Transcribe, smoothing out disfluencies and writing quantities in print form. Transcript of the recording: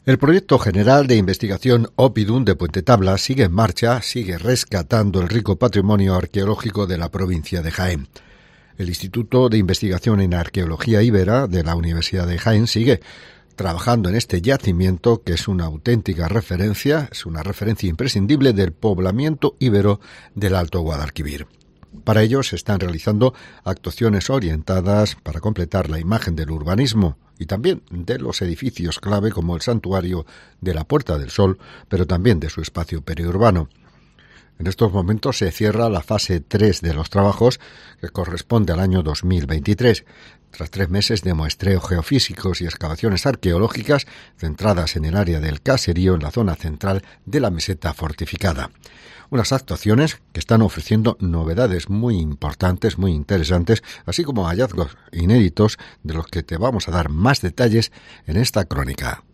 El proyecto general de investigación Oppidum de Puente Tabla sigue en marcha, sigue rescatando el rico patrimonio arqueológico de la provincia de Jaén. El Instituto de Investigación en Arqueología Íbera de la Universidad de Jaén sigue trabajando en este yacimiento que es una auténtica referencia, es una referencia imprescindible del poblamiento íbero del Alto Guadalquivir. Para ello se están realizando actuaciones orientadas para completar la imagen del urbanismo y también de los edificios clave como el santuario de la Puerta del Sol, pero también de su espacio periurbano. En estos momentos se cierra la fase 3 de los trabajos, que corresponde al año 2023, tras 3 meses de muestreo geofísicos y excavaciones arqueológicas centradas en el área del caserío en la zona central de la meseta fortificada. Unas actuaciones que están ofreciendo novedades muy importantes, muy interesantes, así como hallazgos inéditos de los que te vamos a dar más detalles en esta crónica.